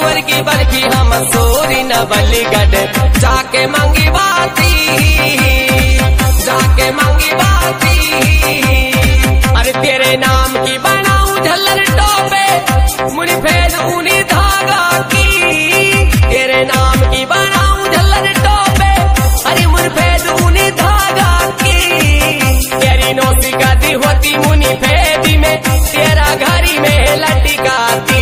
सुअर की बर्फी हम सोरी न बलीगढ़ जाके मांगी बाती, जाके मांगी बाती। अरे तेरे नाम की बनाऊं झल्लर टोपे मुनि फेर ऊनी धागा की, तेरे नाम की बनाऊं झल्लर टोपे अरे मुनि फेर ऊनी धागा की। तेरी नौसी का दी होती मुनि फेदी में तेरा घरी में लटकाती।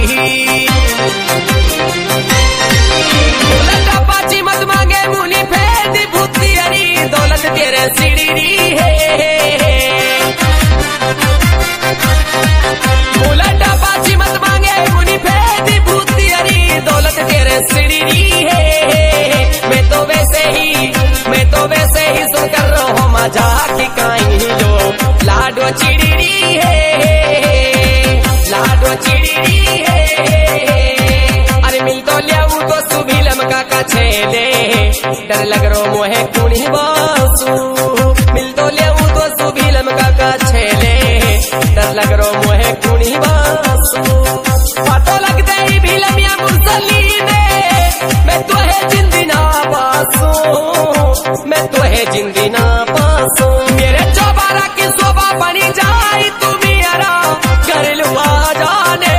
दौलत पाची मत मांगे मुनि फेदी भूती अरी दौलत तेरे सिड़ी है। दौलत पाची मत मांगे मुनि फेदी भूती अरी दौलत तेरे सिड़ी है। मैं तो वैसे ही सुनकर रहो मजाक की काई जो लाडो चिड़ी है, लाडो चिड़ी है। अरे मिल तो लियाऊ तो सुभिलम का छेले डर लग रो मोहे कुणी बासु। मिल तो लियाऊ तो सुभिलम का छेले डर लग रो मोहे कुणी बासु। पतो लगते ही भीलम या मुरसली ने मैं तो है जिंदी ना पासू, मैं तो है जिंदी ना पासू। मेरे चौबारा की शोभा बनी जाए तू मेरा घर लुआ जाने।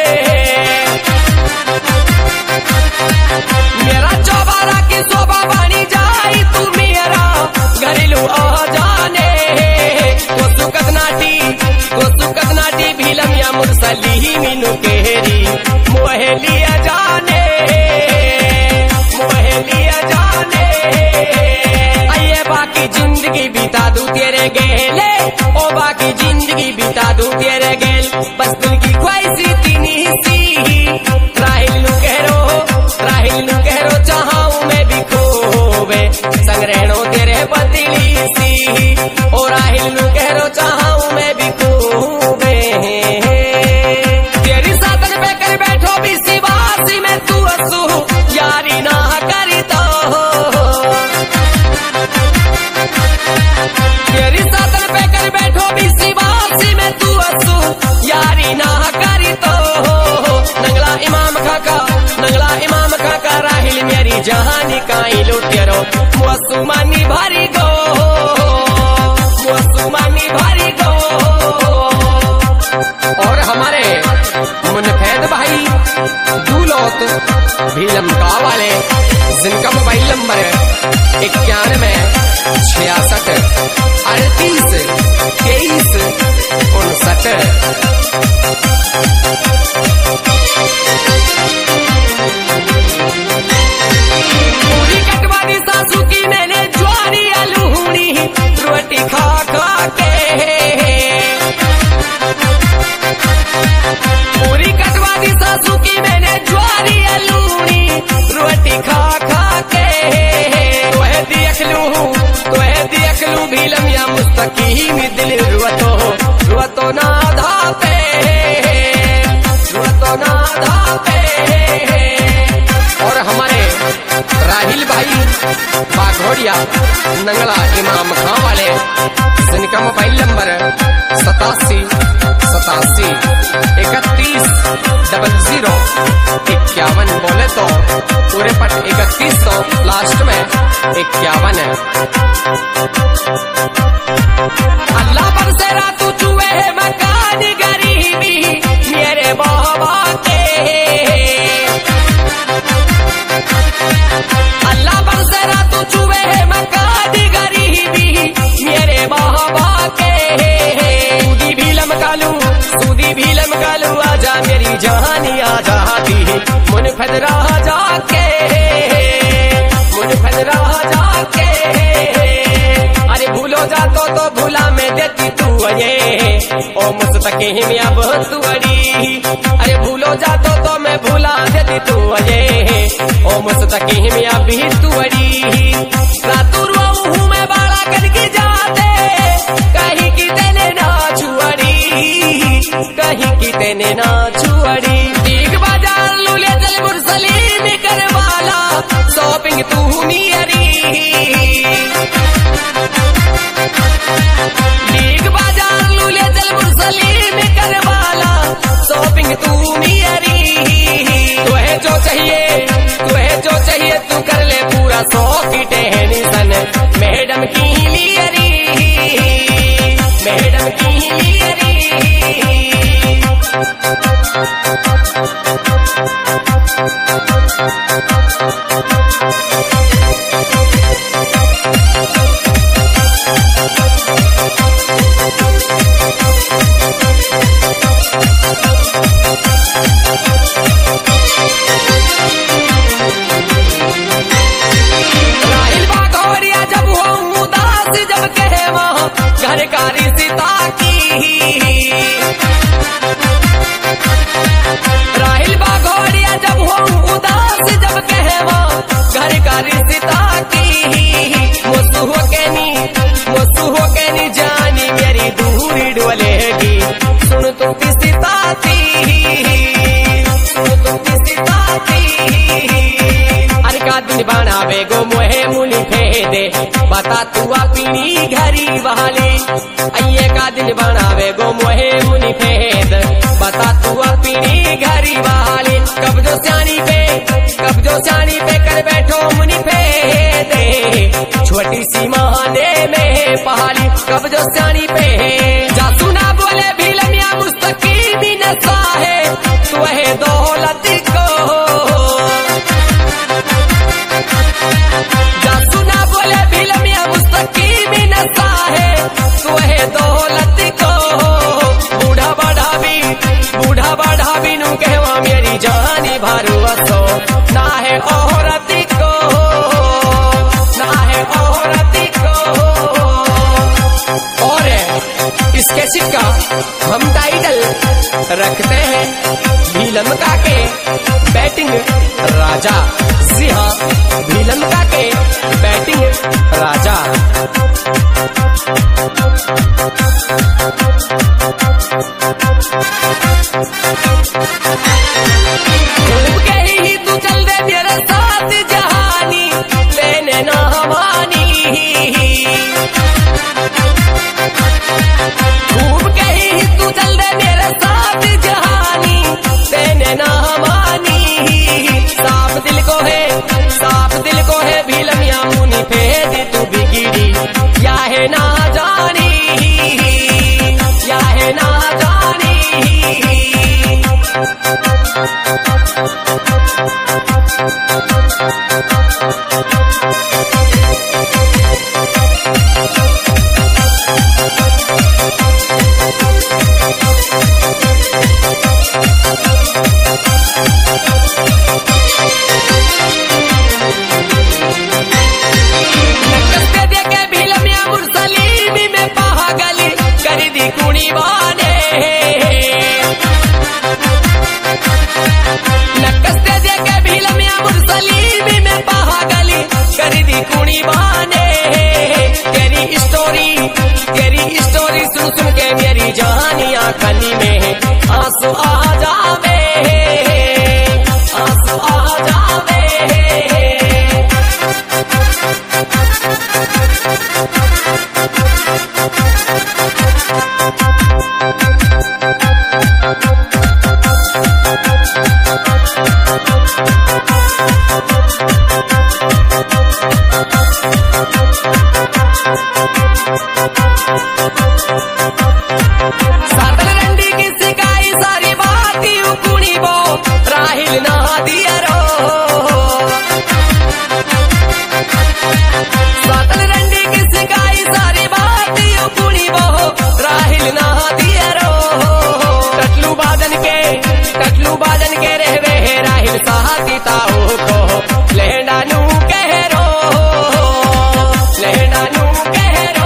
मेरा चौबारा की शोभा बनी जाए तू मेरा घर लुआ जाने। तो सुकत नाटी भीलम या मुरसली मीनू केरी मोहे लिया जाने, मोहे लिया जाने। आइए बाकी जिंदगी बिता दूं तेरे गेले, ओ बाकी जिंदगी बिता दूं तेरे गेल। बस दिल की ख्वाहिश इतनी सी राहिल नु कह रो चाहूं मैं भी खोवे संग रहनो तेरे बदली सी। ओ राहिल नु कह रो चाहूं मैं भी खोवे तेरी साधन पे कर बैठो भी सिवासी में तू असू यारी ना करी तो। तेरी साधन पे कर बैठो भी सिवासी में तू असू यारी ना करी तो। नंगला इमाम खाका राहिल मेरी जहानी काई लुटेरो मुसुमानी भारी गो, मुसुमानी भारी गो। और हमारे मुनफैद भाई दूलोत भीलम का वाले जिनका मोबाइल नंबर 91 66 38 23 59। पूरी कटवानी सासू की मैंने ज्वारी आलूनी रोटी खा खा के। पूरी कटवानी सासू की मैंने ज्वारी आलूनी रोटी खा खा के। तोहे देख लूं भीलम या मुस्तकीम दिल रुवतो ना धापे, रुवतो ना धापे। और हमारे राहिल भाई बाघोड़िया नंगला इमाम खां वाले जिनका मोबाइल नंबर 87 87 31 00 51 बोले तो पूरे पट 3100 लास्ट में 51 है। अल्लाह पर से रातू चुए मकान गरीबी मेरे बाबा के। अल्लाह पर से रातू चुए मकान गरीबी मेरे बाबा के। सूदी भीलम कालू आजा मेरी जहानी आ जाती मुनफद राजा के, मुनफद राजा के। अरे भूलो जातो तो भूला में देती तू अये ओ मुस्तकीम अब तू अड़ी। अरे भूलो जातो तो मैं भूला देती तू अये ओ मुस्तकीम अभी तू अड़ी। रातू रोऊं हूँ मैं बाड़ा करके जाते कहीं की तेने ना छुअड़ी, कहीं की तेने ना छुअड़ी। एक बाजार लूले चल मुरसली में करवाला शॉपिंग तू नियरी। एक बाजार लूले चल मुरसली में करवाला शॉपिंग तू नियरी। तो है जो चाहिए सो की टेंशन मैडम की लियरी, मैडम की लियरी। जब कहे वहाँ घर का रिश्ता की, राहिल बाघोरिया जब हो उदास, जब कहे वहाँ घर का रिश्ता की। मुसु हो के नी जानी मेरी दूरी डोलेगी, सुन तो किसी ताती, सुन तो किसी ताती। अरे का दिन बनावे गो मोहे मुनि फेदे, बता तू अपनी घरी वाली। अये का दिन बनावे गो मोहे मुनि फेद, बता तू अपनी घरी वाली। कब्जो स्यानी पे कर बैठो मुनि फेदे, छोटी सी महाने में पहाड़ी। कब्जो स्यानी पे जासू ना बोले भीलमिया मुस्तकीम नशा है तू है दौलत को। जासू ना बोले भीलमिया मुस्तकीम नशा है तू है दौलत को। बूढ़ा बढ़ा भी नू कहवा मेरी जानी भारू असो, ना है औरत को, ना है औरत को। और इसके सिक्का हम टाइटल रखते हैं भीलमका के बैटिंग राजा। जी हाँ, भीलमका के बैटिंग राजा। खूब कही तू चल दे मेरे साथ जहानी, लेने ना हमानी। खूब कही तू चल दे मेरे साथ जहानी, लेने ना हमानी। साफ दिल को है भीलमिया मुनि फेद तू बिगिड़ी, या है ना जानी, या है ना जानी। कुणी बाने नकस्ते दे के भीलमिया मुरसलीम में पागली कर दी कुणी बाने। तेरी स्टोरी सुन सुन के मेरी जानी आंखनी में आंसू आ जावे, आंसू आ जावे। सातल रंडी की सिकाई सारी बाती कुणी बो राहिल ना दिया रो। सातल रंडी की सिकाई सारी बाती कुणी बो राहिल ना दिया रो। टटलू बादन के रहवे राहिल साथी ताऊ को, लहंडा नू कह रो, लहंडा नू कह रो।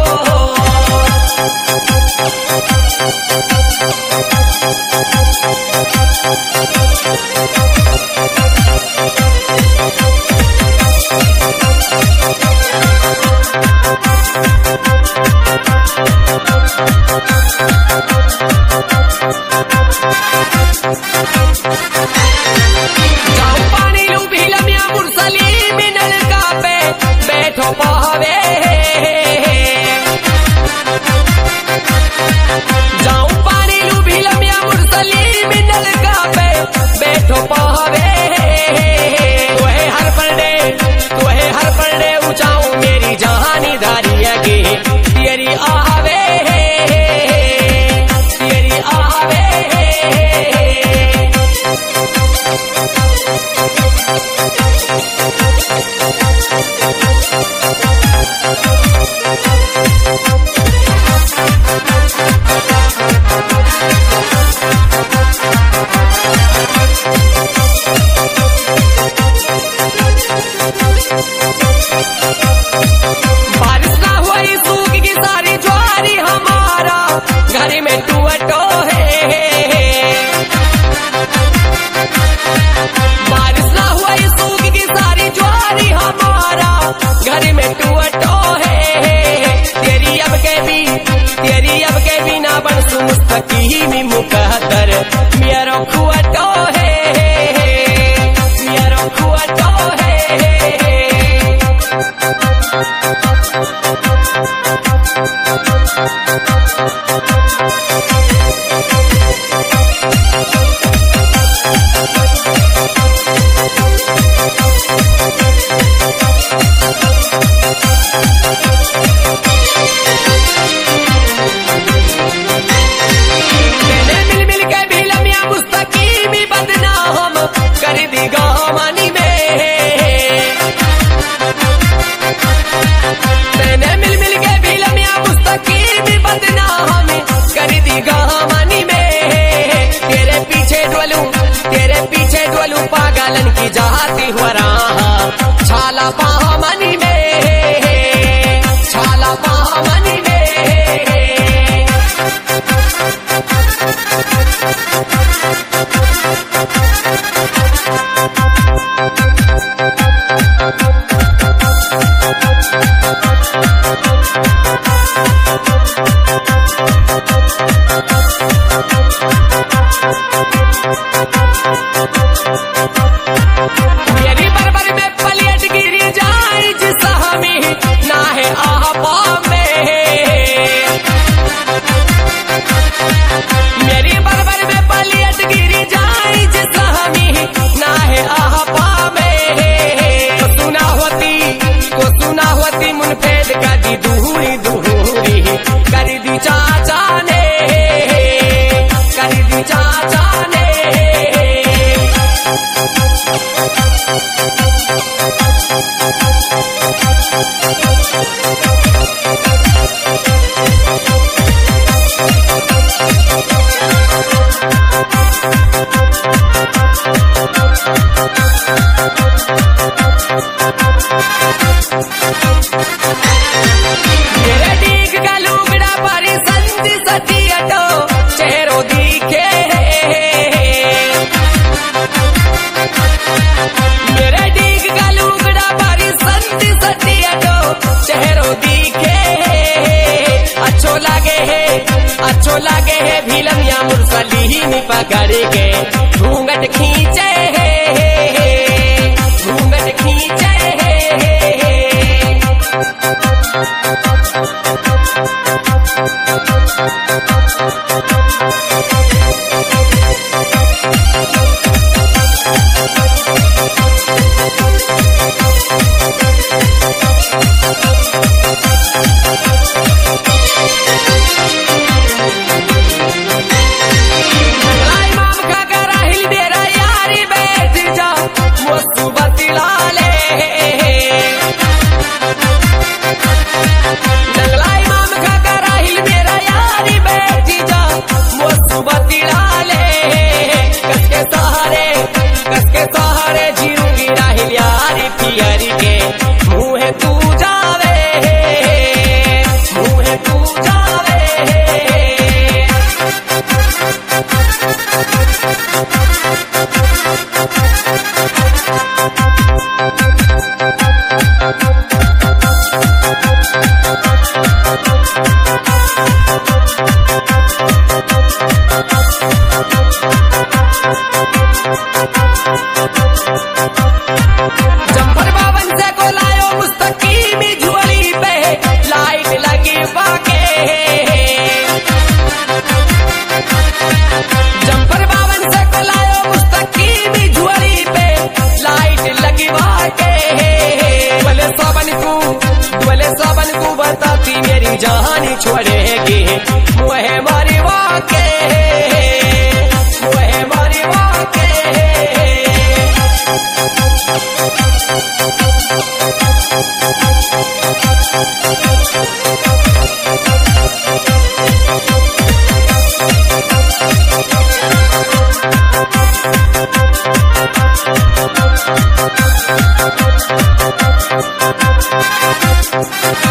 जाऊं पानी लू भीलमिया मुरसलीम नलका पे बैठो पावे। जाऊं पानी लू भीलमिया मुरसलीम नलका पे बैठो पावे। तोहे मुस्तकीमी मुकद्दर मेरो खुआटो है मेरो खुआटो है कर दी गामानी में मैंने मिल मिल के भी लमिया मुस्तकीम बदनाम कर दी गामानी में तेरे पीछे डोलू पागलन की जाती हुआ रहा छाला पामनी में छाला पामनी में मेरी बरबर में पलियट गिरी जाए जिस हमी ना है आपा में मेरी बरबर में पलियट गिरी जाए जिस हमी ना है आपा में को सुना होती मुनफेद का दी दूरी दूरी कर दी चाचा ने कर दी चाचा ने मेरे डीग का लुगड़ा पारी संधि सती अटो चेहरो दिखे मेरे डीग का लुगड़ा पारी संधि सती अटो चेहरो दिखे अच्छो लागे है भीलमिया मुरसलीन पकड़ के घूंघट खींचे घूंघट खींचे कसके सहारे जीऊंगी राहिल यारी पियरी के मुँह तू जावे मुँह तू जावे